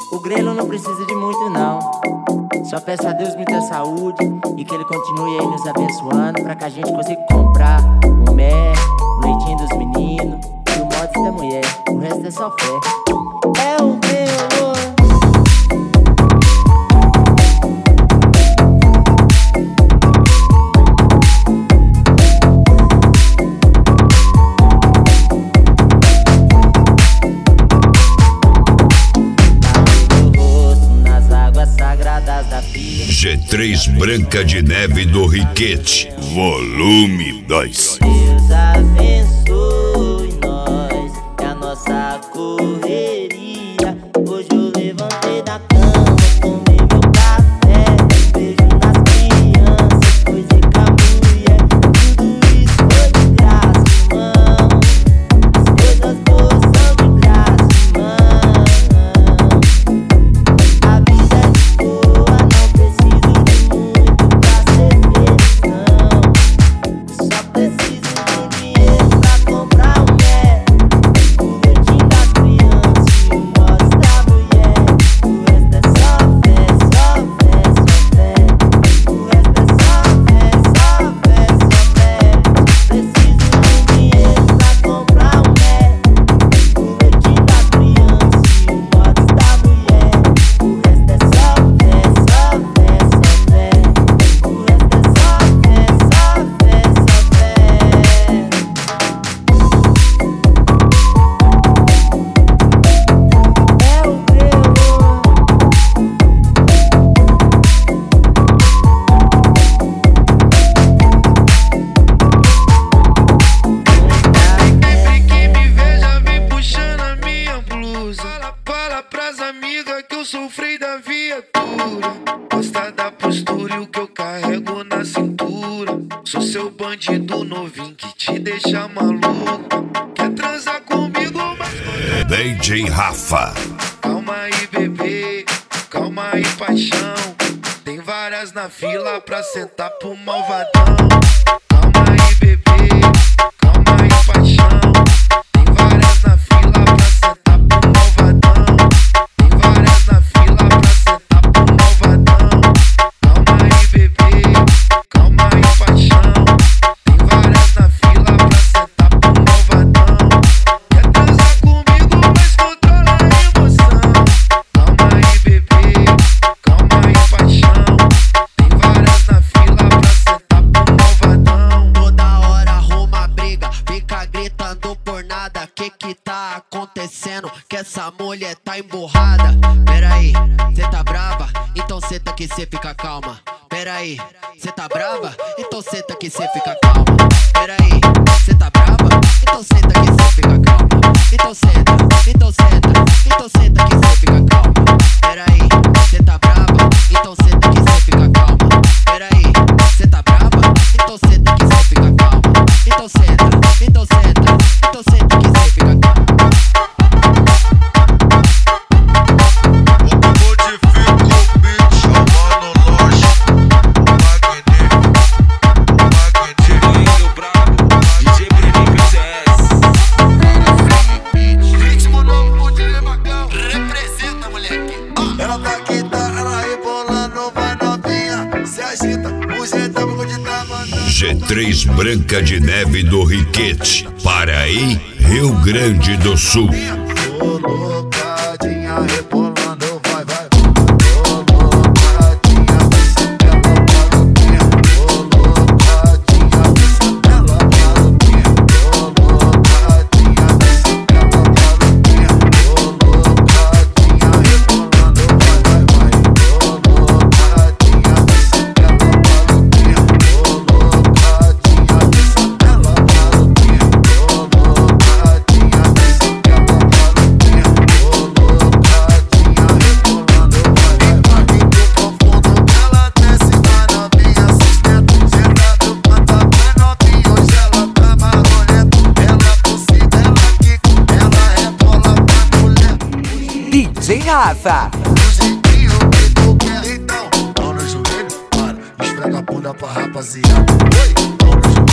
O grelo não precisa de muito não. Só peço a Deus muita saúde e que Ele continue aí nos abençoando, pra que a gente consiga comprar o mel, o leitinho dos meninos e o mods da mulher. O resto é só fé. É o grelo. G3 Branca de Neve do Riquete, volume 2. Deus abençoe nós, é a nossa correria. Hoje eu levantei da cama, tomei meu café, beijo nas crianças, coisei com a mulher. Tudo isso foi de graça, irmão. As coisas boas são de graça, irmão. A vida é de boa, não preciso de muito pra ser feliz, não. Só preciso de dinheiro pra comprar um mel, o leitinho das crianças e o mods da mulher. O resto é só fé, só fé, só fé. O resto é só fé, só fé, só fé. Preciso de dinheiro pra comprar um mel, o leitinho das crianças e o mods da mulher. O resto é só fé, só fé, só fé. O resto é só fé, só fé, só fé. É o grelo. Sempre que me veja vem puxando a minha blusa. Fala pras amigas que eu sofri da viatura. Gosta da postura e o que eu carrego na cintura. Sou seu bandido novinho que te deixa maluco. Quer transar comigo, mas DJ Rafa. calma aí, bebê, calma aí, paixão. Tem várias na fila pra sentar pro malvadão. Calma aí, bebê, calma aí, paixão. Tem várias na fila pra sentar pro malvadão. Tem várias na fila pra sentar pro malvadão. Calma aí, bebê, calma aí, paixão. Tem várias na fila pra sentar pro malvadão. Quer transar comigo, mas controla a emoção. Calma aí, bebê, calma aí, paixão. Tem várias na fila pra sentar pro malvadão. Toda hora arruma briga, fica gritando por nada. Que tá acontecendo? Que essa mulher tá emburrada. Peraí, cê tá brava? Então senta que cê fica calma. Peraí, cê tá brava? Então senta que cê fica calma. Peraí, cê tá brava? Então senta que cê fica calma. Então senta, então senta, então senta que cê fica calma. Peraí, cê tá brava? Então senta que cê fica calma. Peraí, cê tá brava? Então senta que cê fica calma. Então senta, então senta, então senta que cê fica calma. Modifica o beat, chamando loja. Magnífico, brabo, DJ Bruninho PCS. Ritmo novo, o DJ Macão. Representa, moleque. Ela tá quieta, ela rebolando, vai novinha. Se agita, o jeitão de tá mandando. G3 Branca de Neve do Riquete, Paraí, Rio Grande do Sul. Colocadinha, rebolando, vai, vai. Colocadinha, desce ela maluquinha. Colocadinha, desce ela maluquinha. Colocadinha, desce ela maluquinha. Colocadinha, rebolando, vai, vai, vai. Colocadinha, desce ela maluquinha. Colocadinha, desce ela maluquinha. Colocadinha, desce ela maluquinha. DJ Rafa. Do jeitinho que tu quer, então. Mão no joelho, para, esfrega a bunda pra rapaziada. Oi, mão no joelho.